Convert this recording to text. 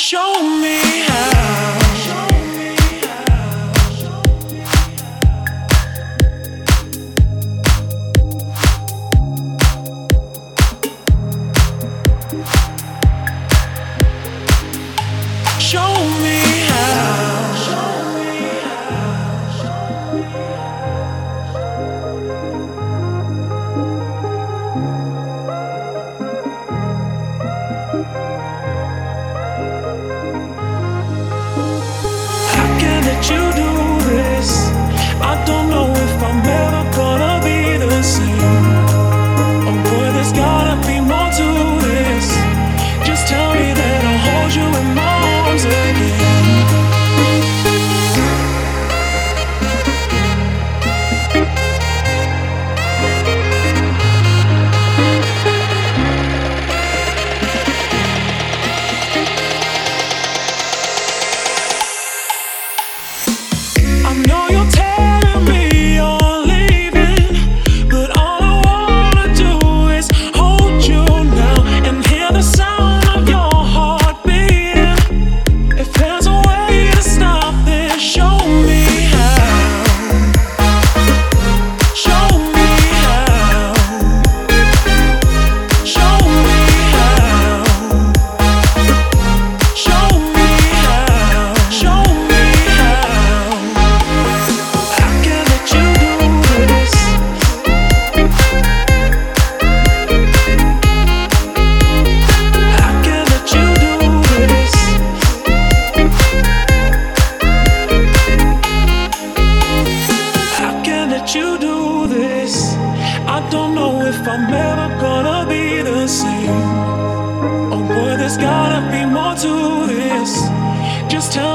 Show me how. Show me how. How can let you do this? I don't know if I'm ever gonna be the same. Oh boy, there's gotta be more to this. Just tell me that I'll hold you in my arms again. I know you're telling me you're leaving, but all I wanna do is hold you now and hear the sound of your heart beating. If there's a way to stop this, show me how. Show me how. Show me how. Show me how. Show me how. I can't let you do this. I can't let you do this. I can't let you do this. I don't know if I'm ever gonna be the same. Oh boy, there's gotta be more to this. Just tell